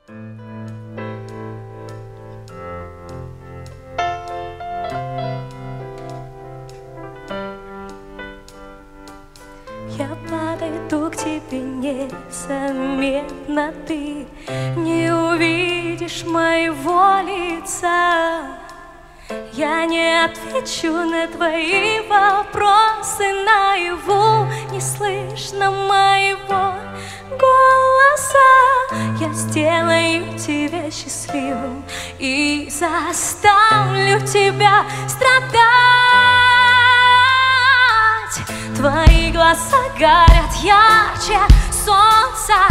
Я подойду к тебе незаметно, ты не увидишь моего лица. Я не отвечу на твои вопросы наяву, не слышно моего голоса. Я сделаю тебя счастливым и заставлю тебя страдать. Твои глаза горят ярче солнца,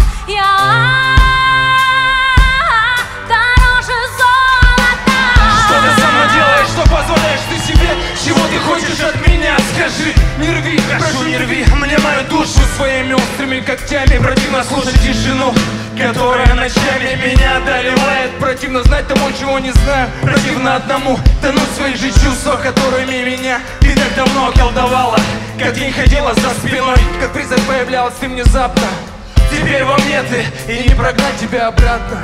дороже золота. Что ты со мной делаешь, что позволяешь ты себе? Чего ты хочешь от меня? Скажи, не рви, прошу, не рви мне мою душу своими острыми когтями. Противно слушать тишину, которая ночами меня одолевает. Противно знать того, чего не знаю. Противно одному тонуть в своих же чувствах, которыми меня ты так давно околдовала. Как день ходила за спиной, как призрак появлялась ты внезапно. Теперь во мне ты, и не прогнать тебя обратно.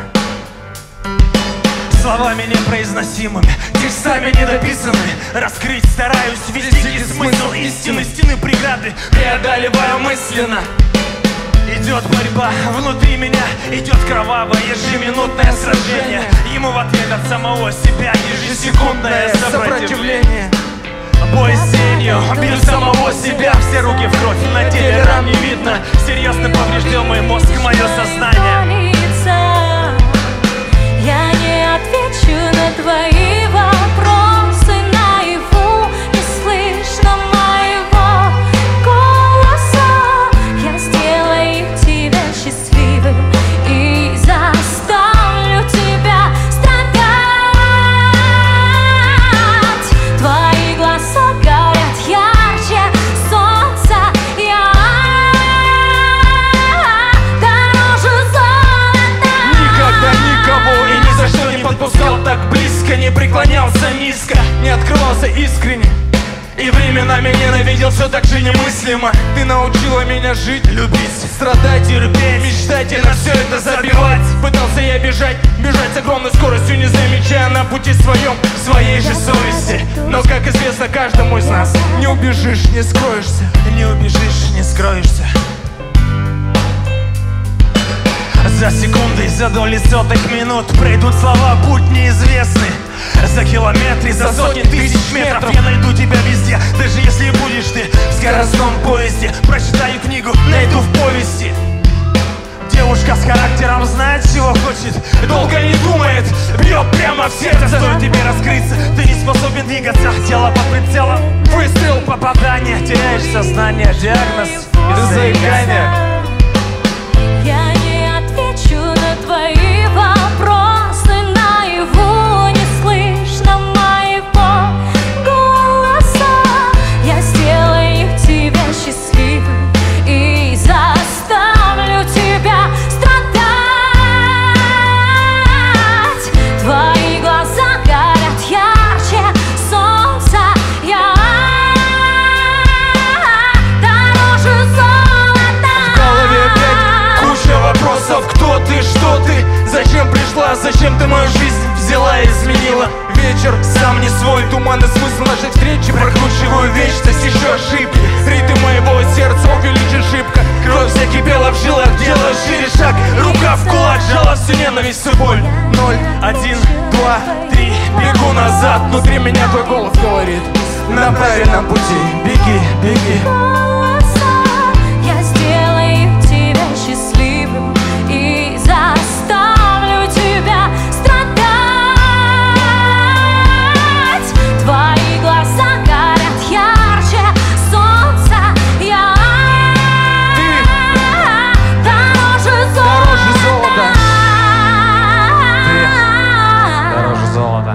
Словами непроизносимыми, текстами недописанными, раскрыть стараюсь вести смысл истины. Стены преграды преодолеваю мысленно. Идет борьба внутри меня, идет кровавое ежеминутное сражение. Ему в ответ от самого себя ежесекундное сопротивление. Бой с тенью, бью самого себя, все руки в кровь, на теле ран не видно. Серьезно поврежден мой мозг, мое сознание. Я не отвечу на твои вопросы наяву, не слышно моего голоса. Я сделаю тебя счастливым и заставлю тебя страдать. Твои глаза горят ярче солнца, дороже золота. Никогда никого и ни за что не подпускал так близко, не преклонялся низко, не открывался искренне. И временами ненавидел все так же немыслимо. Ты научила меня жить, любить, страдать, терпеть, мечтать и на все это забивать. Пытался я бежать с огромной скоростью, не замечая на пути своей же совести. Но, как известно каждому из нас, не убежишь, не скроешься. Не убежишь, не скроешься. За секунды, за доли сотых минут пройдут слова, путь неизвестный. За километры, за сотни тысяч метров я найду тебя везде. Даже если будешь ты в скоростном поезде. Прочитаю книгу, найду в повести. Девушка с характером знает, чего хочет, долго не думает, бьет прямо в сердце. Стоит тебе раскрыться, ты не способен двигаться. Тело под прицелом, выстрел, попадание. Теряешь сознание, диагноз из-за заикания. Я не отвечу на твои вопросы наяву, не слышно моего голоса. Я сделаю тебя счастливым и заставлю тебя страдать. Твои глаза горят ярче солнца, дороже золота. В голове опять куча вопросов. Кто ты, что ты, зачем пришла, зачем ты мою жизнь взяла и изменила? Вечер сам не свой, туманный смысл нашей встречи. Прокручиваю вечность, еще ошибки. Ритм моего сердца увеличен шибко. Кровь вся кипела в жилах, делаю шире шаг. Рука в кулак, жала всю ненависть, всю боль. 0, 1, 2, 3, бегу назад. Внутри меня твой голос говорит: на правильном пути, беги, беги. Я сделаю тебя счастливым и заставлю тебя страдать. Твои глаза горят ярче солнца, дороже золота. Дороже золота.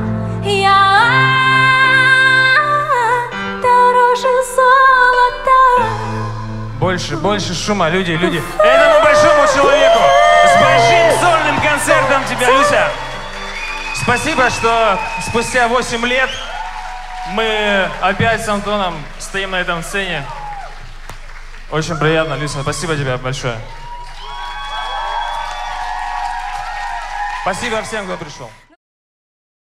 Дороже золота. Больше шума, люди. Этому большому человеку с большим сольным концертом тебя, Люся. Спасибо, что спустя 8 лет мы опять с Антоном стоим на этом сцене. Очень приятно, Люся. Спасибо тебе большое. Спасибо всем, кто пришел.